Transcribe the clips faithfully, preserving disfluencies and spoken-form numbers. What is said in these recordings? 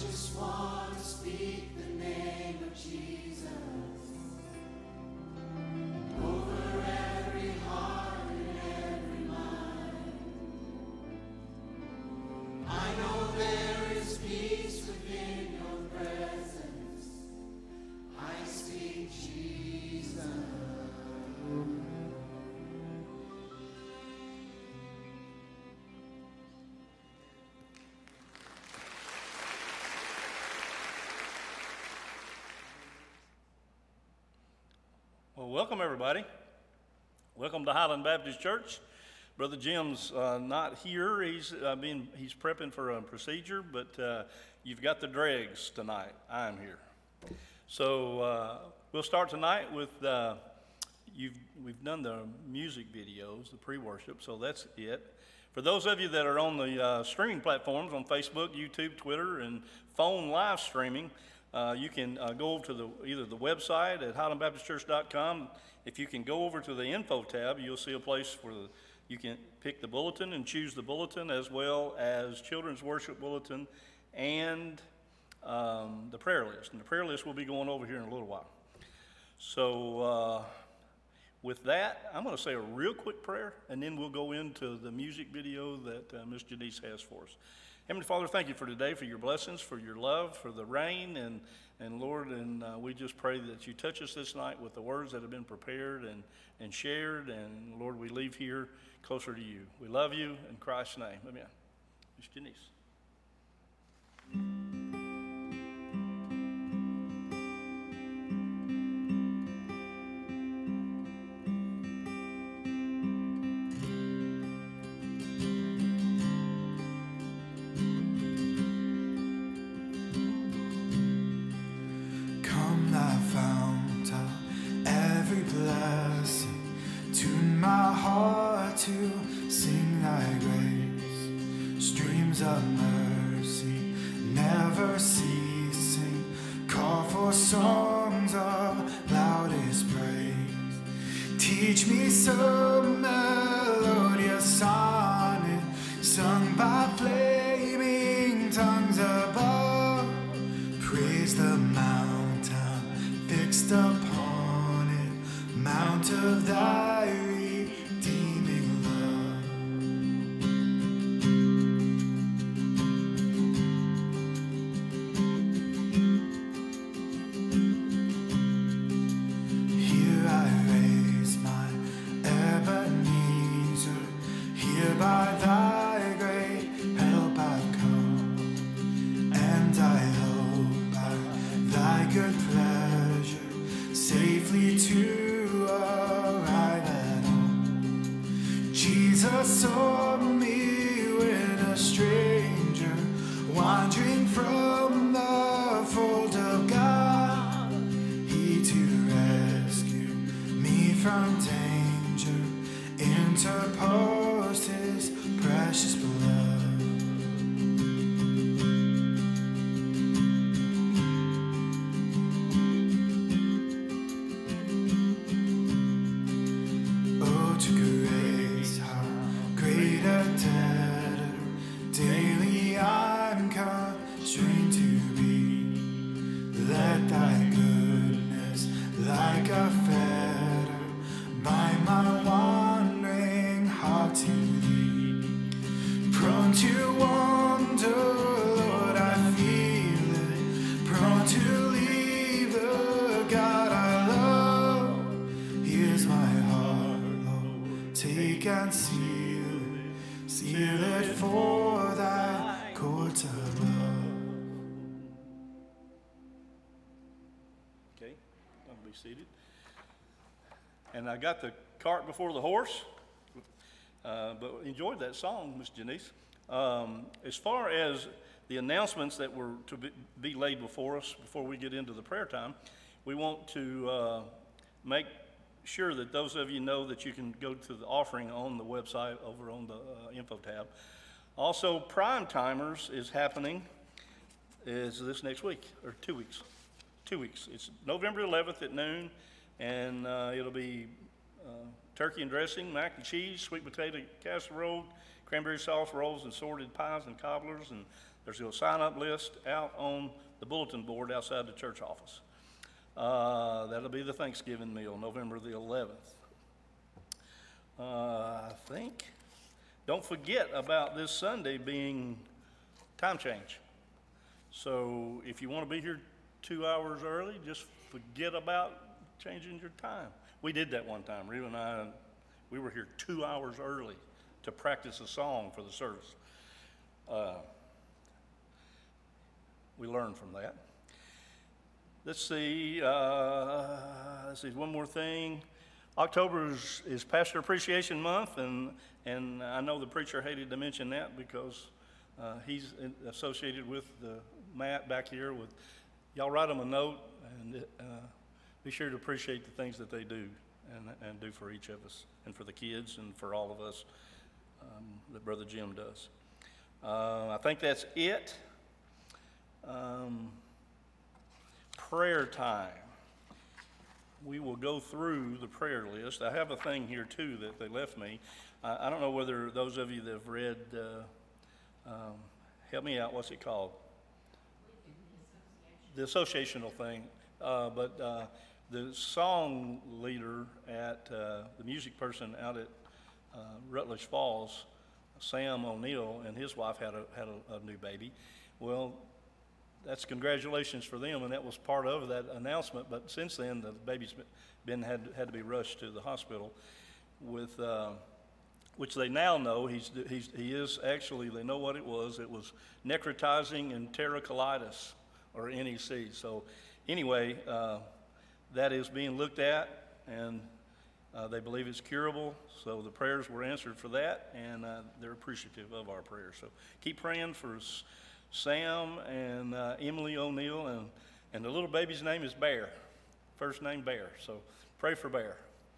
just want to speak the name of Jesus over every heart and every mind. I know there is peace within your presence. I speak Jesus. Well, welcome everybody. Welcome to Highland Baptist Church. Brother Jim's uh, not here. He's uh, been he's prepping for a procedure, but uh, you've got the dregs tonight. I'm here. So uh, we'll start tonight with uh, you've we've done the music videos, the pre-worship. So that's it. For those of you that are on the uh, streaming platforms on Facebook, YouTube, Twitter, and phone live streaming. Uh, you can uh, go over to the, either the website at highland baptist church dot com. If you can go over to the info tab, you'll see a place where the, you can pick the bulletin and choose the bulletin, as well as children's worship bulletin and um, the prayer list. And the prayer list will be going over here in a little while. So uh, with that, I'm going to say a real quick prayer, and then we'll go into the music video that uh, Miss Janice has for us. Heavenly Father, thank you for today, for your blessings, for your love, for the rain, and, and Lord, and uh, we just pray that you touch us this night with the words that have been prepared and, and shared, and Lord, we leave here closer to you. We love you in Christ's name. Amen. Miss Janice. To sing thy grace, streams of mercy never ceasing, call for songs of loudest praise. Teach me some melodious sonnet sung by flaming tongues above. Praise the mountain fixed upon it, mount of thy saw me when a stranger wandering from the fold of God, he to rescue me from danger interposed his precious blood. Oh, to grace, how great a debtor daily I'm constrained to be. Let thy goodness like a fetter bind my wandering heart to thee. Prone to wander, Lord, I feel it. Prone to leave the God I love. Here's my heart, Lord, take and seal it. Seal it for thy courts above. Okay, I'll be seated. And I got the cart before the horse, uh, but enjoyed that song, Miss Janice. Um, as far as the announcements that were to be, be laid before us before we get into the prayer time, we want to uh, make sure that those of you know that you can go to the offering on the website over on the uh, info tab. Also, Prime Timers is happening is this next week, or two weeks. Two weeks. It's November eleventh at noon, and uh, it'll be uh, turkey and dressing, mac and cheese, sweet potato casserole, cranberry sauce rolls, and sorted pies and cobblers. And there's a sign-up list out on the bulletin board outside the church office. Uh, that'll be the Thanksgiving meal, November the eleventh. Uh, I think, don't forget about this Sunday being time change. So if you want to be here two hours early, just forget about changing your time. We did that one time. Rita and I, we were here two hours early to practice a song for the service. Uh, we learned from that. Let's see, uh, let's see, one more thing. October is, is Pastor Appreciation Month, and, and I know the preacher hated to mention that because uh, he's associated with the Matt back here. With y'all write them a note and uh, be sure to appreciate the things that they do and, and do for each of us and for the kids and for all of us um, that Brother Jim does. Uh, I think that's it. Um, prayer time. We will go through the prayer list. I have a thing here too that they left me. I, I don't know whether those of you that have read, uh, um, help me out, what's it called? The associational thing. Uh, but uh, the song leader at, uh, the music person out at uh, Rutledge Falls, Sam O'Neill, and his wife had a, had a, a new baby. Well, that's congratulations for them, and that was part of that announcement. But since then, the baby's been had had to be rushed to the hospital, with uh, which they now know he's he's he is actually they know what it was. It was necrotizing enterocolitis, or N E C. So anyway, uh, that is being looked at, and uh, they believe it's curable. So the prayers were answered for that, and uh, they're appreciative of our prayers. So keep praying for us. Sam and uh, Emily O'Neill, and, and the little baby's name is Bear, first name Bear, so pray for Bear.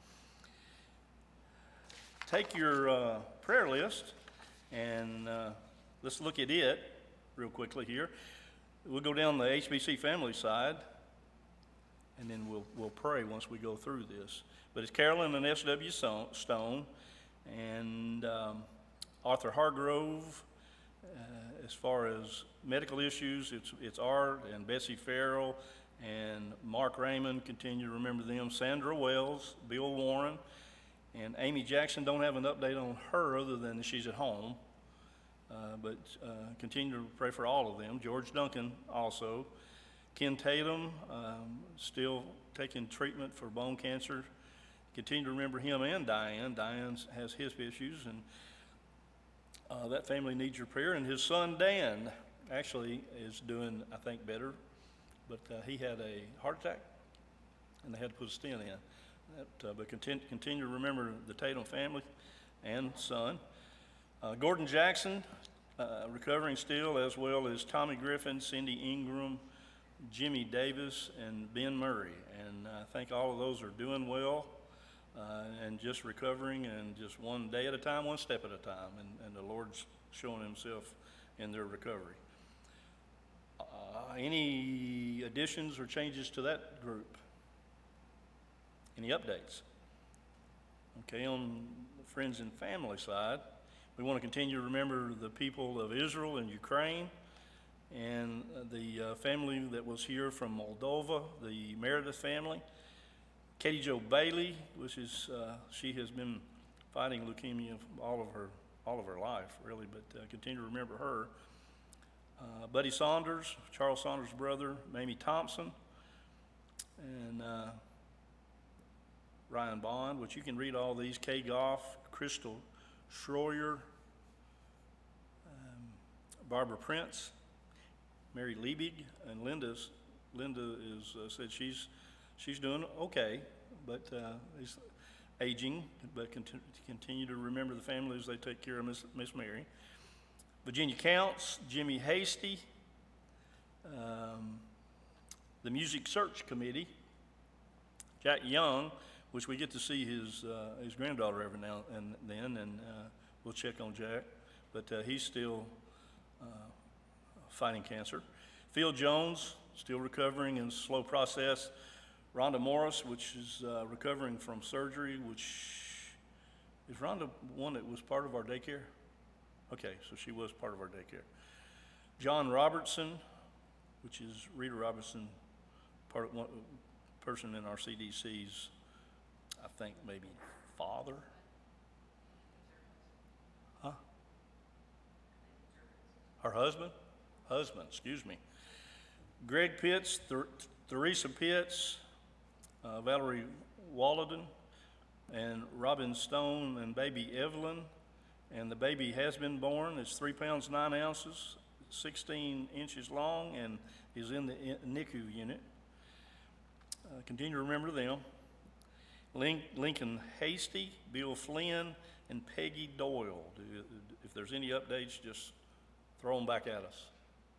Take your uh, prayer list, and uh, let's look at it real quickly here. We'll go down the H B C family side, and then we'll, we'll pray once we go through this. But it's Carolyn and S W Stone, and um, Arthur Hargrove. Uh, as far as medical issues, it's it's Art and Bessie Farrell and Mark Raymond. Continue to remember them. Sandra Wells, Bill Warren, and Amy Jackson. Don't have an update on her other than she's at home. Uh, but uh, continue to pray for all of them. George Duncan also. Ken Tatum, um, still taking treatment for bone cancer. Continue to remember him and Diane. Diane has his issues, and Uh, that family needs your prayer. And his son, Dan, actually is doing, I think, better. But uh, he had a heart attack, and they had to put a stent in. That, uh, but continue, continue to remember the Tatum family and son. Uh, Gordon Jackson, uh, recovering still, as well as Tommy Griffin, Cindy Ingram, Jimmy Davis, and Ben Murray. And I think all of those are doing well. Uh, and just recovering, and just one day at a time, one step at a time, and, and the Lord's showing himself in their recovery. Uh, any additions or changes to that group? Any updates? Okay, on the friends and family side, we want to continue to remember the people of Israel and Ukraine, and the uh, family that was here from Moldova, the Meredith family. Katie Jo Bailey, which is, uh, she has been fighting leukemia all of her all of her life, really, but uh, continue to remember her. Uh, Buddy Saunders, Charles Saunders' brother, Mamie Thompson, and uh, Ryan Bond, which you can read all these, Kay Goff, Crystal Schroyer, um, Barbara Prince, Mary Liebig, and Linda's, Linda is uh, said she's She's doing okay, but uh, he's aging, but continue, continue to remember the family as they take care of Miss, Miss Mary. Virginia Counts, Jimmy Hasty, um, the Music Search Committee, Jack Young, which we get to see his uh, his granddaughter every now and then, and uh, we'll check on Jack, but uh, he's still uh, fighting cancer. Phil Jones, still recovering in slow process. Rhonda Morris, which is uh, recovering from surgery, which Is Rhonda one that was part of our daycare? Okay, so she was part of our daycare. John Robertson, which is Rita Robertson, part of one person in our C D C's, I think maybe father. Huh? Her husband? Husband, excuse me. Greg Pitts, Ther- Theresa Pitts, uh, Valerie Walladon, and Robin Stone and baby Evelyn. And the baby has been born. It's three pounds, nine ounces, sixteen inches long, and is in the N I C U unit. Uh, continue to remember them. Link, Lincoln Hasty, Bill Flynn, and Peggy Doyle. Do, if there's any updates, just throw them back at us.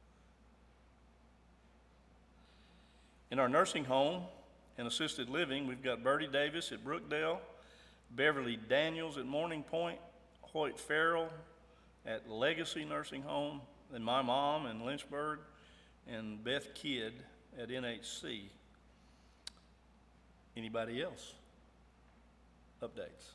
In our nursing home and assisted living, we've got Bertie Davis at Brookdale, Beverly Daniels at Morning Point, Hoyt Farrell at Legacy Nursing Home, and my mom in Lynchburg, and Beth Kidd at N H C. Anybody else? Updates?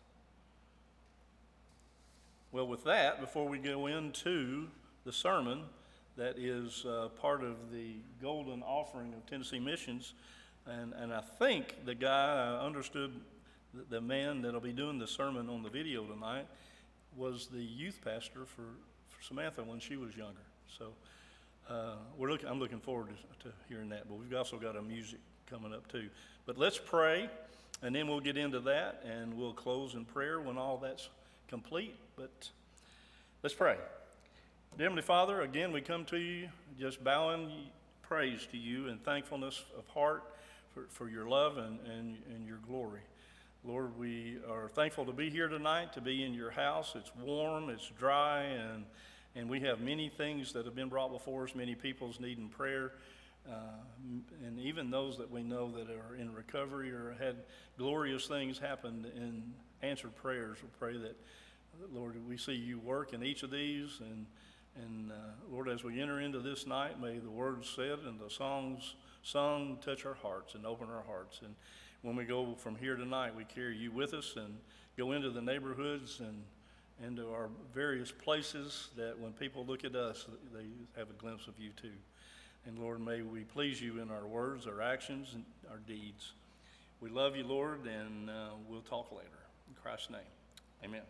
Well, with that, before we go into the sermon that is uh, part of the golden offering of Tennessee Missions, and, and I think the guy uh, understood, the, the man that'll be doing the sermon on the video tonight was the youth pastor for, for Samantha when she was younger. So uh, we're looking, I'm looking forward to, to hearing that, but we've also got a music coming up too. But let's pray, and then we'll get into that, and we'll close in prayer when all that's complete. But let's pray. Dear Heavenly Father, again, we come to you just bowing praise to you and thankfulness of heart for, for your love and, and, and your glory. Lord, we are thankful to be here tonight, to be in your house. It's warm, it's dry, and, and we have many things that have been brought before us, many people's needing prayer, uh, and even those that we know that are in recovery or had glorious things happen in answered prayers. We pray that, Lord, we see you work in each of these, and And uh, Lord, as we enter into this night, may the words said and the songs sung touch our hearts and open our hearts. And when we go from here tonight, we carry you with us and go into the neighborhoods and into our various places that when people look at us, they have a glimpse of you too. And Lord, may we please you in our words, our actions, and our deeds. We love you, Lord, and uh, we'll talk later. In Christ's name, amen.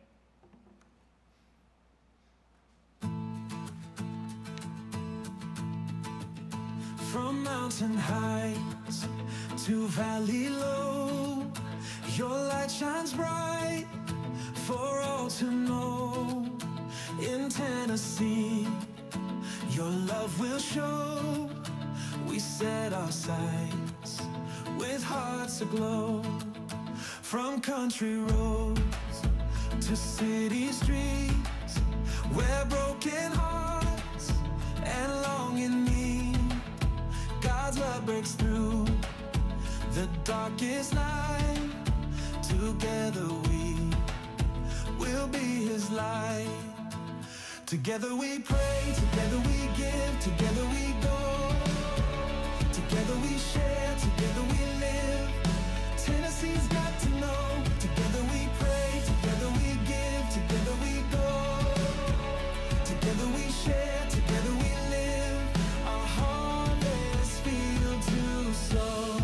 From mountain heights to valley low, your light shines bright for all to know. In Tennessee, your love will show. We set our sights with hearts aglow. From country roads to city streets, where broken hearts and longing meet, God's love breaks through the darkest night. Together we will be his light. Together we pray, together we give, together we go. Together we share, together we live. Tennessee's got to know. Together we pray, together we give, together we go. Together we share, together we live. Our harvest field to sow.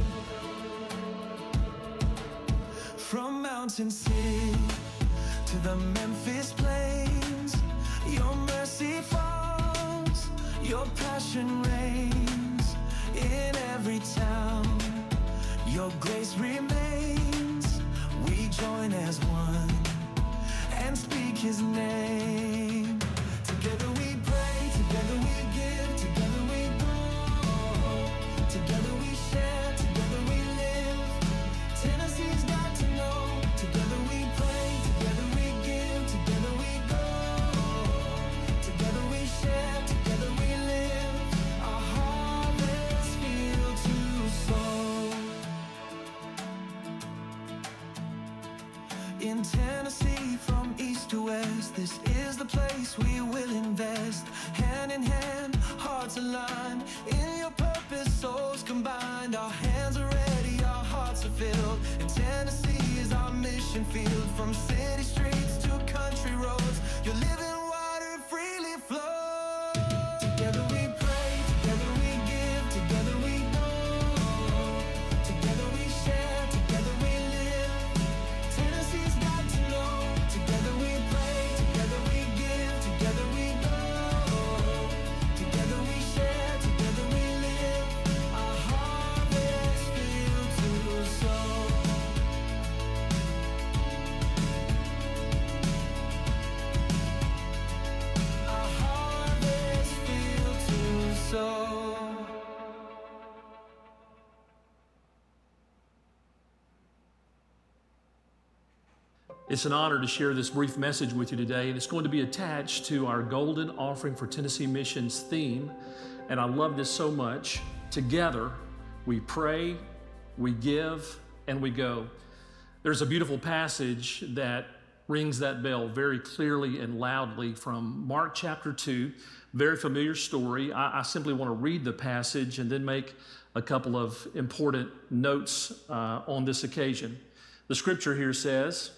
From Mountain City to the Memphis Plains, your mercy falls, your passion reigns in every town. Your grace remains. We join as one and speak his name. Together we pray, together we give, together we go. Together we share, together we live. Tennessee's got to know. Together we pray, together we give, together we go. Together we share, together we live. Our harvest field to sow. In Tennessee, from east to west, this is It's an honor to share this brief message with you today, and it's going to be attached to our Golden Offering for Tennessee Missions theme. And I love this so much. Together, we pray, we give, and we go. There's a beautiful passage that rings that bell very clearly and loudly from Mark chapter two. Very familiar story. I, I simply want to read the passage and then make a couple of important notes uh, on this occasion. The scripture here says,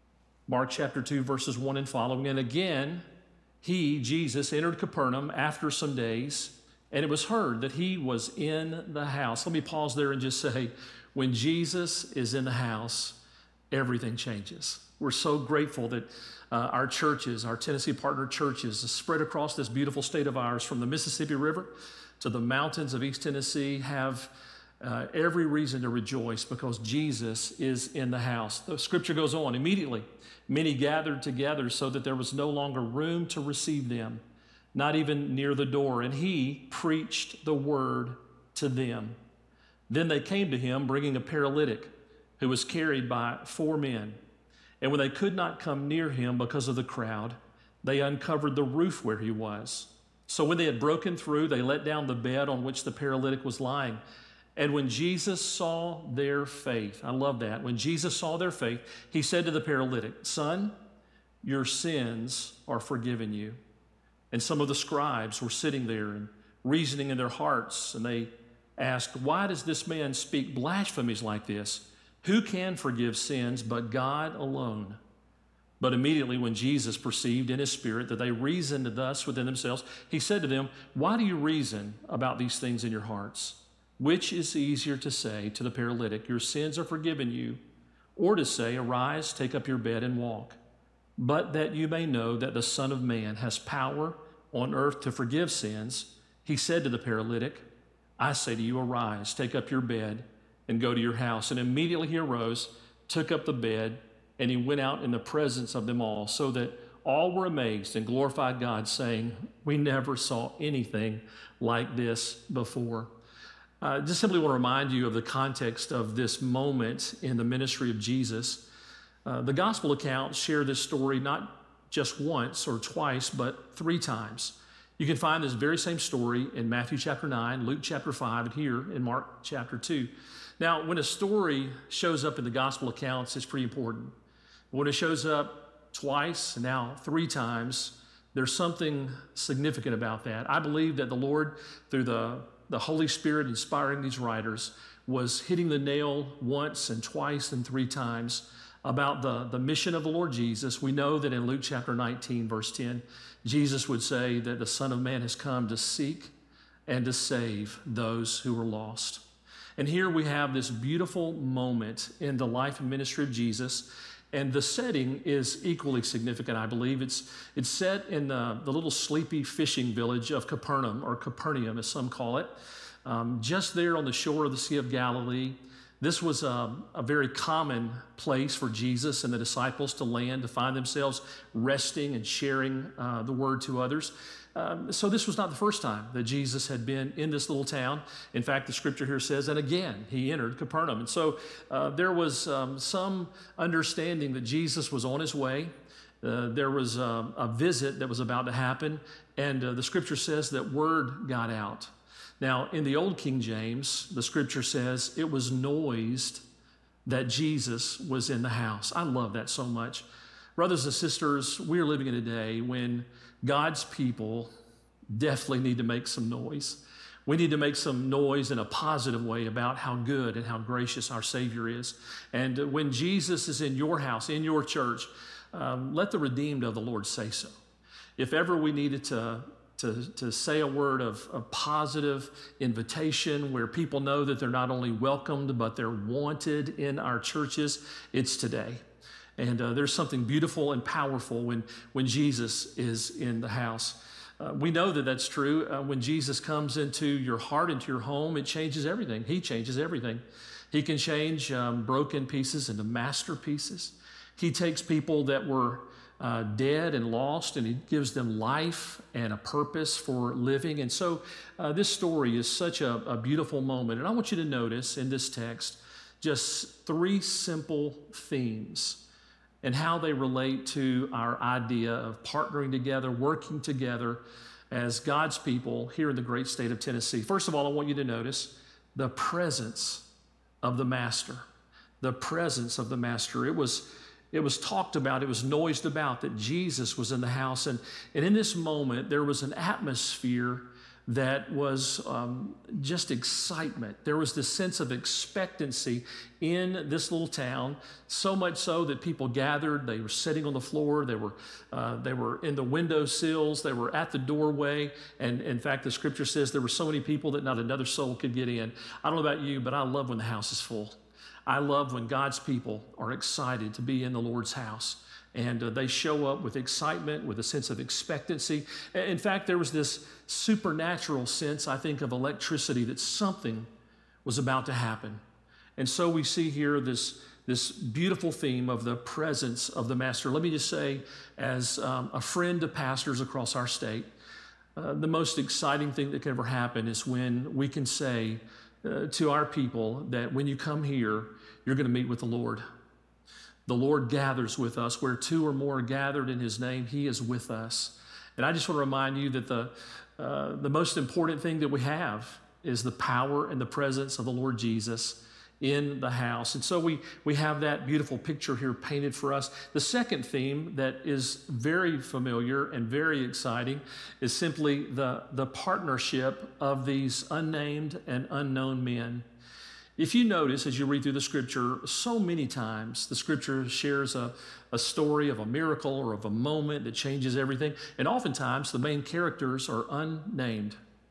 Mark chapter two, verses one and following, and again, he, Jesus, entered Capernaum after some days, and it was heard that he was in the house. Let me pause there and just say, when Jesus is in the house, everything changes. We're so grateful that uh, our churches, our Tennessee partner churches, spread across this beautiful state of ours from the Mississippi River to the mountains of East Tennessee have uh, every reason to rejoice because Jesus is in the house. The scripture goes on, immediately many gathered together so that there was no longer room to receive them, not even near the door, and he preached the word to them. Then they came to him bringing a paralytic who was carried by four men. And when they could not come near him because of the crowd, they uncovered the roof where he was. So when they had broken through, they let down the bed on which the paralytic was lying. And when Jesus saw their faith, I love that. When Jesus saw their faith, he said to the paralytic, "Son, your sins are forgiven you." And some of the scribes were sitting there and reasoning in their hearts, and they asked, "Why does this man speak blasphemies like this? Who can forgive sins but God alone?" But immediately when Jesus perceived in his spirit that they reasoned thus within themselves, he said to them, "Why do you reason about these things in your hearts? Which is easier to say to the paralytic, 'Your sins are forgiven you,' or to say, 'Arise, take up your bed and walk'? But that you may know that the Son of Man has power on earth to forgive sins," he said to the paralytic, "I say to you, arise, take up your bed, and go to your house." And immediately he arose, took up the bed, and he went out in the presence of them all, so that all were amazed and glorified God, saying, "We never saw anything like this before." I uh, just simply want to remind you of the context of this moment in the ministry of Jesus. Uh, the gospel accounts share this story not just once or twice, but three times. You can find this very same story in Matthew chapter nine, Luke chapter five, and here in Mark chapter two. Now, when a story shows up in the gospel accounts, it's pretty important. When it shows up twice, and now three times, there's something significant about that. I believe that the Lord, through the, the Holy Spirit inspiring these writers, was hitting the nail once and twice and three times about the, the mission of the Lord Jesus. We know that in Luke chapter nineteen, verse ten, Jesus would say that the Son of Man has come to seek and to save those who are lost. And here we have this beautiful moment in the life and ministry of Jesus, and the setting is equally significant, I believe. It's, it's set in the, the little sleepy fishing village of Capernaum, or Capernaum as some call it, um, just there on the shore of the Sea of Galilee. This was a, a very common place for Jesus and the disciples to land, to find themselves resting and sharing uh, the word to others. Um, so this was not the first time that Jesus had been in this little town. In fact, the scripture here says, and again, he entered Capernaum. And so uh, there was um, some understanding that Jesus was on his way. Uh, there was a, a visit that was about to happen, and uh, the scripture says that word got out. Now, in the old King James, the scripture says it was noised that Jesus was in the house. I love that so much. Brothers and sisters, we are living in a day when God's people definitely need to make some noise. We need to make some noise in a positive way about how good and how gracious our Savior is. And when Jesus is in your house, in your church, um, let the redeemed of the Lord say so. If ever we needed to To, to say a word of, of positive invitation where people know that they're not only welcomed, but they're wanted in our churches, it's today. And uh, there's something beautiful and powerful when, when Jesus is in the house. Uh, we know that that's true. Uh, when Jesus comes into your heart, into your home, it changes everything. He changes everything. He can change um, broken pieces into masterpieces. He takes people that were Uh, dead and lost, and he gives them life and a purpose for living. And so uh, this story is such a, a beautiful moment. And I want you to notice in this text just three simple themes and how they relate to our idea of partnering together, working together as God's people here in the great state of Tennessee. First of all, I want you to notice the presence of the Master. The presence of the Master. It was, it was talked about, it was noised about that Jesus was in the house. And, and in this moment, there was an atmosphere that was um, just excitement. There was this sense of expectancy in this little town, so much so that people gathered. They were sitting on the floor. They were, uh, they were in the window sills. They were at the doorway. And in fact, the scripture says there were so many people that not another soul could get in. I don't know about you, but I love when the house is full. I love when God's people are excited to be in the Lord's house. And uh, they show up with excitement, with a sense of expectancy. In fact, there was this supernatural sense, I think, of electricity that something was about to happen. And so we see here this, this beautiful theme of the presence of the Master. Let me just say, as um, a friend to pastors across our state, uh, the most exciting thing that can ever happen is when we can say uh, to our people that when you come here, you're going to meet with the Lord. The Lord gathers with us. Where two or more are gathered in his name, he is with us. And I just want to remind you that the, uh, the most important thing that we have is the power and the presence of the Lord Jesus in the house. And so we, we have that beautiful picture here painted for us. The second theme that is very familiar and very exciting is simply the, the partnership of these unnamed and unknown men. If you notice, as you read through the scripture, so many times the scripture shares a, a story of a miracle or of a moment that changes everything. And oftentimes the main characters are unnamed,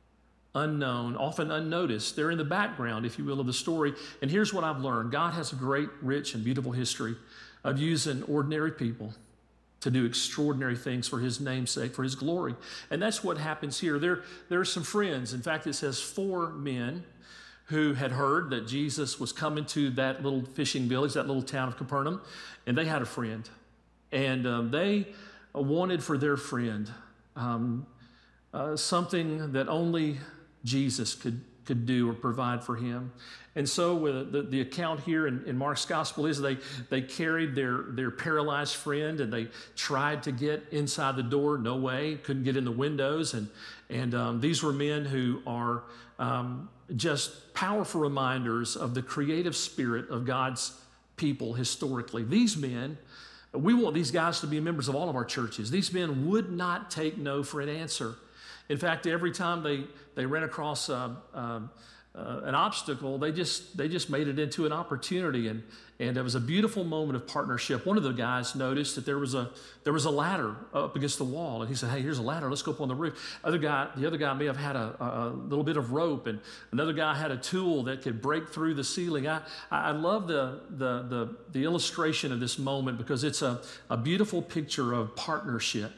unknown, often unnoticed. They're in the background, if you will, of the story. And here's what I've learned. God has a great, rich, and beautiful history of using ordinary people to do extraordinary things for his name's sake, for his glory. And that's what happens here. There, there are some friends. In fact, it says four men who had heard that Jesus was coming to that little fishing village, that little town of Capernaum, and they had a friend. And um, they wanted for their friend um, uh, something that only Jesus could, could do or provide for him. And so uh, the, the account here in, in Mark's gospel is they, they carried their, their paralyzed friend and they tried to get inside the door. No way, couldn't get in the windows. And, and um, these were men who are um, just powerful reminders of the creative spirit of God's people historically. These men, we want these guys to be members of all of our churches. These men would not take no for an answer. In fact, every time they, they ran across uh, uh, uh, an obstacle, they just they just made it into an opportunity, and and it was a beautiful moment of partnership. One of the guys noticed that there was a there was a ladder up against the wall, and he said, "Hey, here's a ladder. Let's go up on the roof." Other guy, the other guy may have had a, a little bit of rope, and another guy had a tool that could break through the ceiling. I I love the the the, the illustration of this moment because it's a, a beautiful picture of partnership,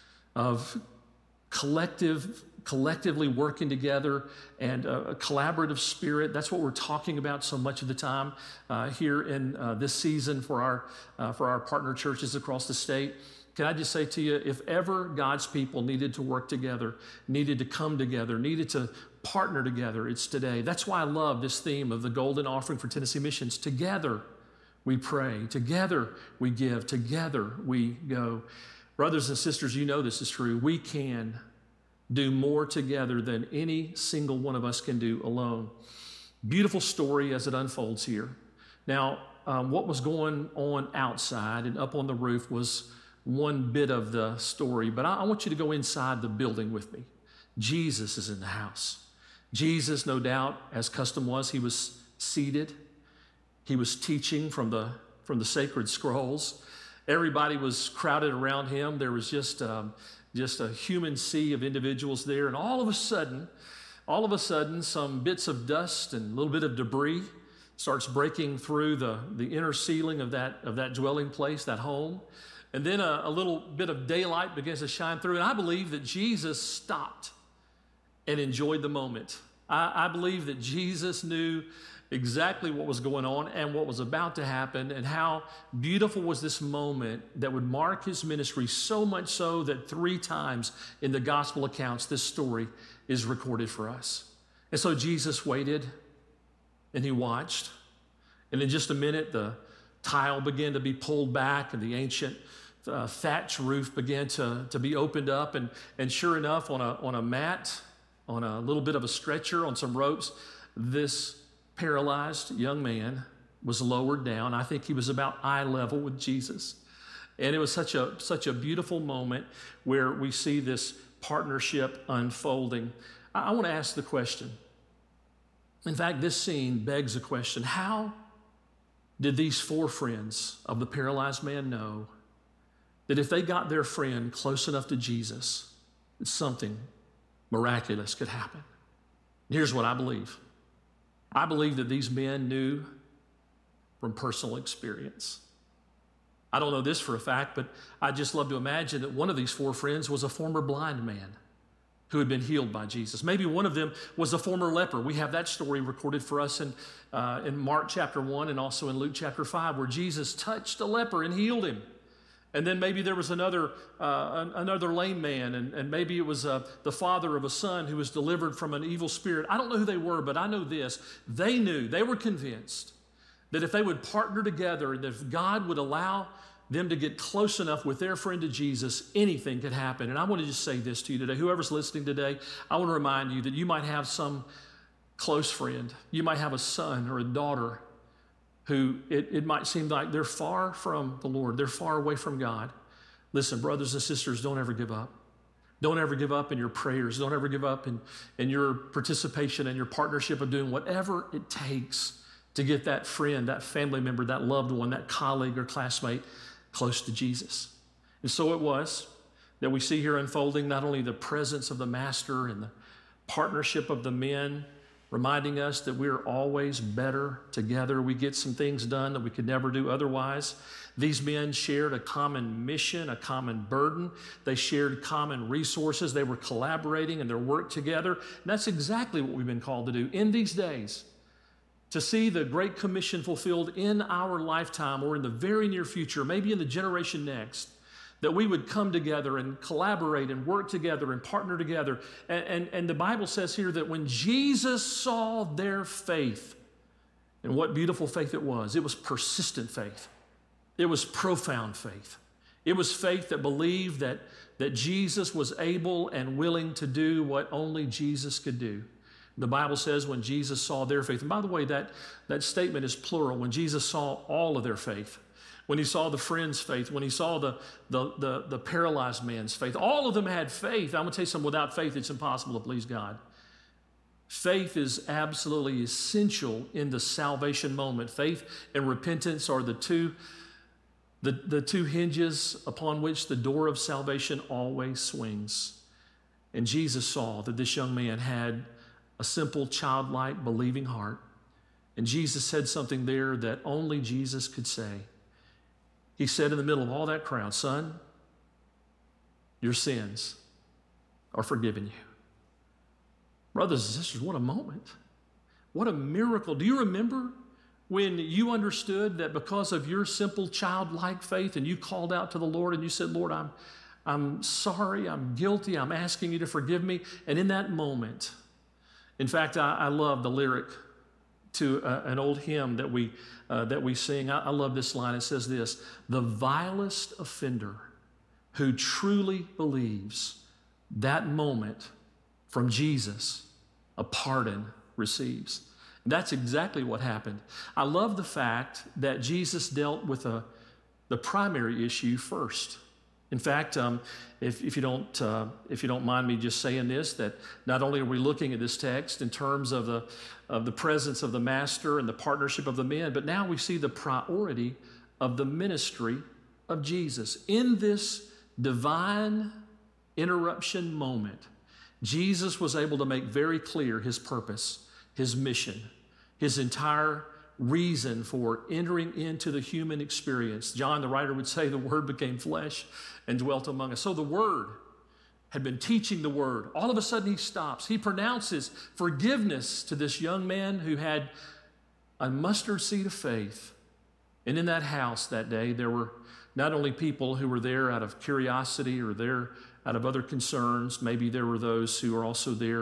of collective. collectively working together and a, a collaborative spirit. That's what we're talking about so much of the time uh, here in uh, this season for our, uh, for our partner churches across the state. Can I just say to you, if ever God's people needed to work together, needed to come together, needed to partner together, it's today. That's why I love this theme of the golden offering for Tennessee Missions. Together we pray, together we give, together we go. Brothers and sisters, you know this is true. We can do more together than any single one of us can do alone. Beautiful story as it unfolds here. Now, um, what was going on outside and up on the roof was one bit of the story, but I, I want you to go inside the building with me. Jesus is in the house. Jesus, no doubt, as custom was, he was seated. He was teaching from the, from the sacred scrolls. Everybody was crowded around him. There was just... Um, just a human sea of individuals there. And all of a sudden, all of a sudden, some bits of dust and a little bit of debris starts breaking through the, the inner ceiling of that, of that dwelling place, that home. And then a, a little bit of daylight begins to shine through. And I believe that Jesus stopped and enjoyed the moment. I, I believe that Jesus knew exactly what was going on and what was about to happen, and how beautiful was this moment that would mark his ministry, so much so that three times in the gospel accounts this story is recorded for us. And so Jesus waited and he watched, and in just a minute the, tile began to be pulled back, and the ancient uh, thatch roof began to, to be opened up. And, and sure enough, on a, on a mat, on a little bit of a stretcher, on some ropes, this paralyzed young man was lowered down. I think he was about eye level with Jesus. And it was such a, such a beautiful moment where we see this partnership unfolding. I, I want to ask the question. In fact, this scene begs a question. How did these four friends of the paralyzed man know that if they got their friend close enough to Jesus, that something miraculous could happen? Here's what I believe. I believe that these men knew from personal experience. I don't know this for a fact, but I just love to imagine that one of these four friends was a former blind man who had been healed by Jesus. Maybe one of them was a former leper. We have that story recorded for us in, uh, in Mark chapter one and also in Luke chapter five, where Jesus touched a leper and healed him. And then maybe there was another, uh, another lame man, and, and maybe it was uh, the father of a son who was delivered from an evil spirit. I don't know who they were, but I know this. They knew, they were convinced that if they would partner together and if God would allow them to get close enough with their friend to Jesus, anything could happen. And I want to just say this to you today. Whoever's listening today, I want to remind you that you might have some close friend. You might have a son or a daughter who it, it might seem like they're far from the Lord. They're far away from God. Listen, brothers and sisters, don't ever give up. Don't ever give up in your prayers. Don't ever give up in, in your participation and your partnership of doing whatever it takes to get that friend, that family member, that loved one, that colleague or classmate close to Jesus. And so it was that we see here unfolding not only the presence of the Master and the partnership of the men, reminding us that we're always better together. We get some things done that we could never do otherwise. These men shared a common mission, a common burden. They shared common resources. They were collaborating in their work together. And that's exactly what we've been called to do in these days. To see the Great Commission fulfilled in our lifetime or in the very near future, maybe in the generation next, that we would come together and collaborate and work together and partner together. And, and, and the Bible says here that when Jesus saw their faith, and what beautiful faith it was, it was persistent faith. It was profound faith. It was faith that believed that, that Jesus was able and willing to do what only Jesus could do. The Bible says when Jesus saw their faith, and by the way, that, that statement is plural, when Jesus saw all of their faith, when he saw the friend's faith, when he saw the, the, the, the paralyzed man's faith, all of them had faith. I'm going to tell you something, without faith, it's impossible to please God. Faith is absolutely essential in the salvation moment. Faith and repentance are the two, the, the two hinges upon which the door of salvation always swings. And Jesus saw that this young man had a simple, childlike, believing heart. And Jesus said something there that only Jesus could say. He said in the middle of all that crowd, "Son, your sins are forgiven you." Brothers and sisters, what a moment. What a miracle. Do you remember when you understood that because of your simple childlike faith and you called out to the Lord and you said, "Lord, I'm, I'm sorry, I'm guilty, I'm asking you to forgive me." And in that moment, in fact, I, I love the lyric to uh, an old hymn that we, uh, that we sing. I, I love this line. It says this: "The vilest offender who truly believes, that moment from Jesus a pardon receives." And that's exactly what happened. I love the fact that Jesus dealt with a, the primary issue first. In fact, um, if, if, you don't, uh, if you don't mind me just saying this, that not only are we looking at this text in terms of the, of the presence of the Master and the partnership of the men, but now we see the priority of the ministry of Jesus. In this divine interruption moment, Jesus was able to make very clear his purpose, his mission, his entire reason for entering into the human experience. John, the writer, would say the Word became flesh and dwelt among us. So the Word had been teaching the Word. All of a sudden he stops. He pronounces forgiveness to this young man who had a mustard seed of faith. And in that house that day, there were not only people who were there out of curiosity or there out of other concerns. Maybe there were those who were also there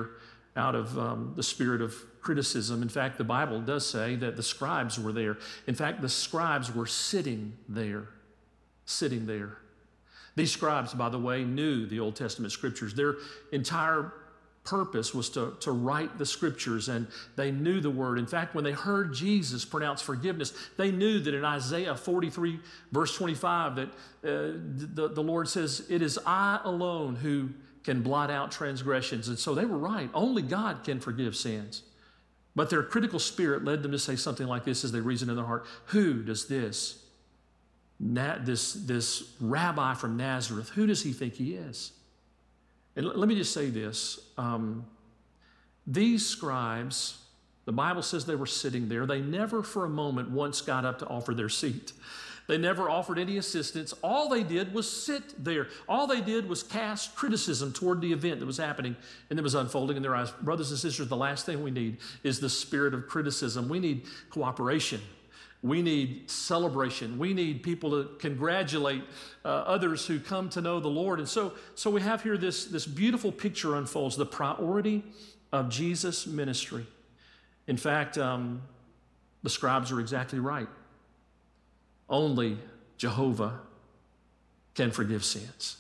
out of um, the spirit of criticism. In fact, the Bible does say that the scribes were there. In fact, the scribes were sitting there, sitting there. These scribes, by the way, knew the Old Testament scriptures. Their entire purpose was to, to write the scriptures, and they knew the word. In fact, when they heard Jesus pronounce forgiveness, they knew that in Isaiah forty-three, verse twenty-five, that uh, the, the Lord says, "It is I alone who can blot out transgressions." And so they were right. Only God can forgive sins. But their critical spirit led them to say something like this as they reasoned in their heart: who does this, this, this rabbi from Nazareth, who does he think he is? And let me just say this. Um, these scribes, the Bible says they were sitting there. They never for a moment once got up to offer their seat. They never offered any assistance. All they did was sit there. All they did was cast criticism toward the event that was happening and that was unfolding in their eyes. Brothers and sisters, the last thing we need is the spirit of criticism. We need cooperation. We need celebration. We need people to congratulate uh, others who come to know the Lord. And so, so we have here this, this beautiful picture unfolds, the priority of Jesus' ministry. In fact, um, the scribes are exactly right. Only Jehovah can forgive sins.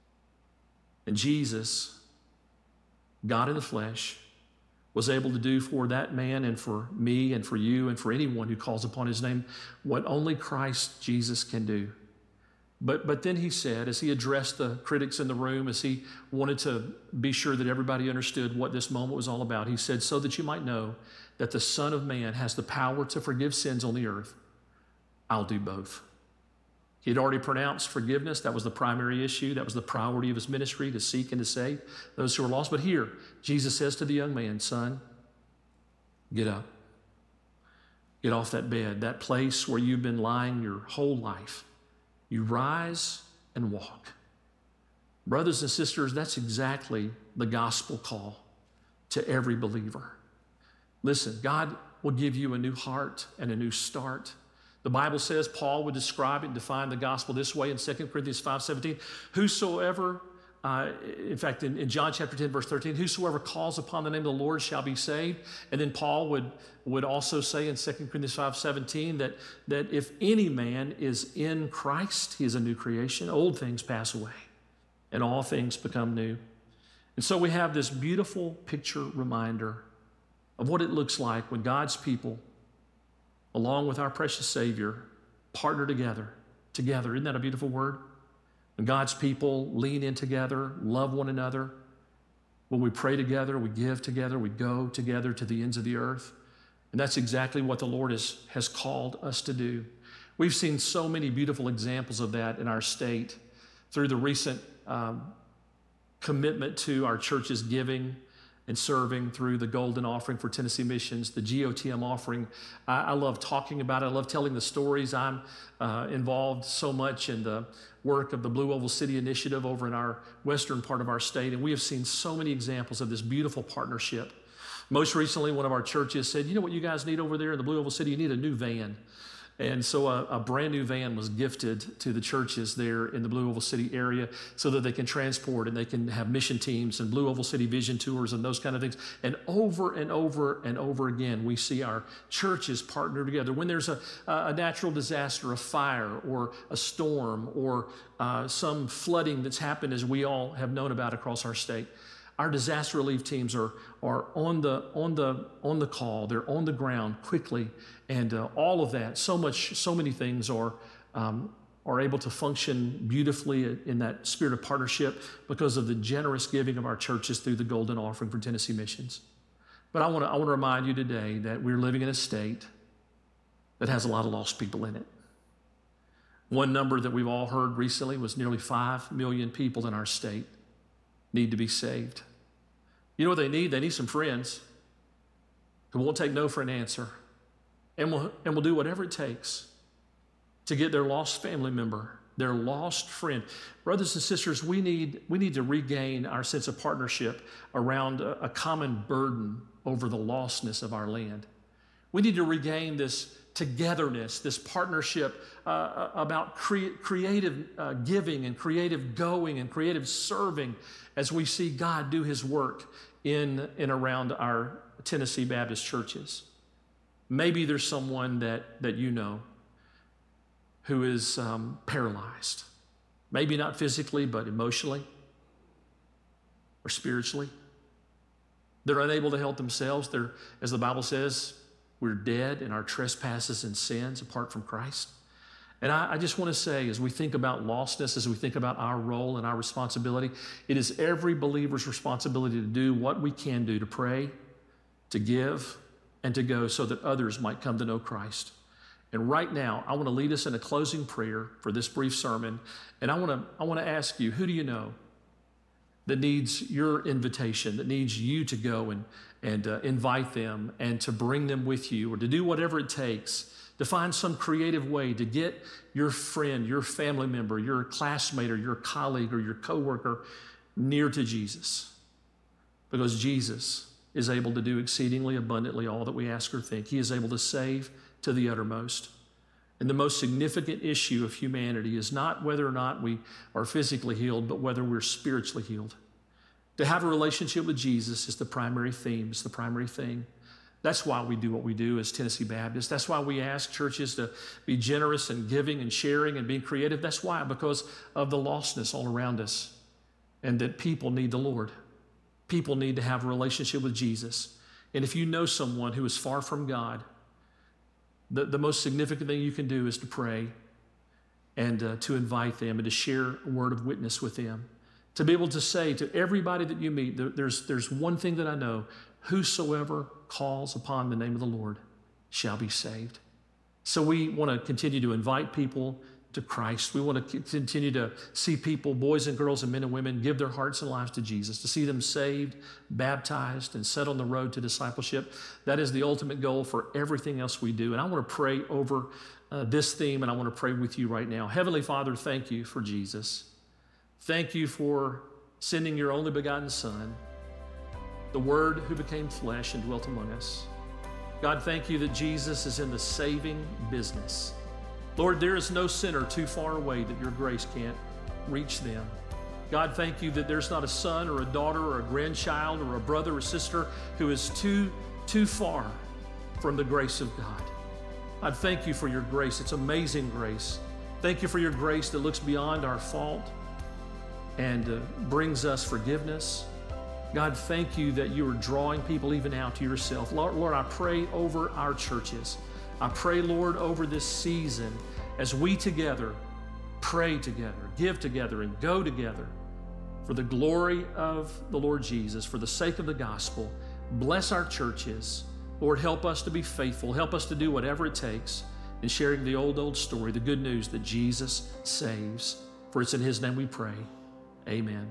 And Jesus, God in the flesh, was able to do for that man and for me and for you and for anyone who calls upon his name what only Christ Jesus can do. But, but then he said, as he addressed the critics in the room, as he wanted to be sure that everybody understood what this moment was all about, he said, so that you might know that the Son of Man has the power to forgive sins on the earth, I'll do both. He had already pronounced forgiveness. That was the primary issue. That was the priority of his ministry, to seek and to save those who are lost. But here, Jesus says to the young man, son, get up. Get off that bed, that place where you've been lying your whole life. You rise and walk. Brothers and sisters, that's exactly the gospel call to every believer. Listen, God will give you a new heart and a new start. The Bible says, Paul would describe it and define the gospel this way in Second Corinthians five seventeen. Whosoever, uh, in fact, in, in John chapter ten, verse thirteen, whosoever calls upon the name of the Lord shall be saved. And then Paul would, would also say in Second Corinthians five seventeen that, that if any man is in Christ, he is a new creation. Old things pass away and all things become new. And so we have this beautiful picture reminder of what it looks like when God's people, along with our precious Savior, partner together. Together, isn't that a beautiful word? When God's people lean in together, love one another. When we pray together, we give together, we go together to the ends of the earth. And that's exactly what the Lord is, has called us to do. We've seen so many beautiful examples of that in our state through the recent um, commitment to our church's giving and serving through the Golden Offering for Tennessee Missions, the G O T M offering. I, I love talking about it. I love telling the stories. I'm uh, involved so much in the work of the Blue Oval City Initiative over in our western part of our state, and we have seen so many examples of this beautiful partnership. Most recently, one of our churches said, you know what you guys need over there in the Blue Oval City? You need a new van. And so a, a brand new van was gifted to the churches there in the Blue Oval City area so that they can transport and they can have mission teams and Blue Oval City vision tours and those kind of things. And over and over and over again, we see our churches partner together. When there's a, a natural disaster, a fire or a storm or uh, some flooding that's happened, as we all have known about across our state, our disaster relief teams are, are on, the, on, the, on the call. They're on the ground quickly. And uh, all of that, so much, so many things are, um, are able to function beautifully in that spirit of partnership because of the generous giving of our churches through the Golden Offering for Tennessee Missions. But I want to I want to remind you today that we're living in a state that has a lot of lost people in it. One number that we've all heard recently was nearly five million people in our state need to be saved. You know what they need? They need some friends who won't take no for an answer and will, and will do whatever it takes to get their lost family member, their lost friend. Brothers and sisters, we need, we need to regain our sense of partnership around a, a common burden over the lostness of our land. We need to regain this, togetherness, this partnership uh, about cre- creative uh, giving and creative going and creative serving as we see God do his work in and around our Tennessee Baptist churches. Maybe there's someone that, that you know who is um, paralyzed. Maybe not physically, but emotionally or spiritually. They're unable to help themselves. They're, as the Bible says, we're dead in our trespasses and sins apart from Christ. And I, I just want to say, as we think about lostness, as we think about our role and our responsibility, it is every believer's responsibility to do what we can do to pray, to give, and to go so that others might come to know Christ. And right now, I want to lead us in a closing prayer for this brief sermon. And I want to, I want to ask you, who do you know that needs your invitation, that needs you to go and, and uh, invite them and to bring them with you, or to do whatever it takes to find some creative way to get your friend, your family member, your classmate, or your colleague, or your coworker near to Jesus? Because Jesus is able to do exceedingly abundantly all that we ask or think. He is able to save to the uttermost. And the most significant issue of humanity is not whether or not we are physically healed, but whether we're spiritually healed. To have a relationship with Jesus is the primary theme, it's the primary thing. That's why we do what we do as Tennessee Baptists. That's why we ask churches to be generous and giving and sharing and being creative. That's why, because of the lostness all around us, and that people need the Lord. People need to have a relationship with Jesus. And if you know someone who is far from God, The, the most significant thing you can do is to pray and uh, to invite them and to share a word of witness with them. To be able to say to everybody that you meet, there, there's, there's one thing that I know: whosoever calls upon the name of the Lord shall be saved. So we want to continue to invite people to Christ. We want to continue to see people, boys and girls and men and women, give their hearts and lives to Jesus, to see them saved, baptized, and set on the road to discipleship. That is the ultimate goal for everything else we do. And I want to pray over uh, this theme, and I want to pray with you right now. Heavenly Father, thank you for Jesus. Thank you for sending your only begotten Son, the Word who became flesh and dwelt among us. God, thank you that Jesus is in the saving business. Lord, there is no sinner too far away that your grace can't reach them. God, thank you that there's not a son or a daughter or a grandchild or a brother or sister who is too, too far from the grace of God. I thank you for your grace. It's amazing grace. Thank you for your grace that looks beyond our fault and uh, brings us forgiveness. God, thank you that you are drawing people even out to yourself. Lord, Lord, I pray over our churches. I pray, Lord, over this season as we together pray together, give together, and go together for the glory of the Lord Jesus, for the sake of the gospel. Bless our churches. Lord, help us to be faithful. Help us to do whatever it takes in sharing the old, old story, the good news that Jesus saves. For it's in his name we pray. Amen.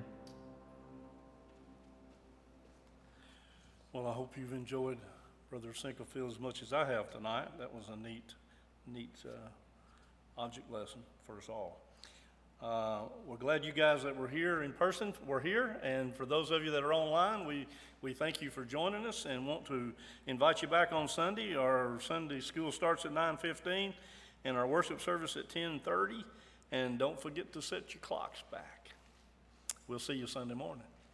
Well, I hope you've enjoyed Brother Sinkelfield as much as I have tonight. That was a neat, neat uh, object lesson for us all. Uh, we're glad you guys that were here in person were here, and for those of you that are online, we, we thank you for joining us and want to invite you back on Sunday. Our Sunday school starts at nine fifteen and our worship service at ten thirty, and don't forget to set your clocks back. We'll see you Sunday morning.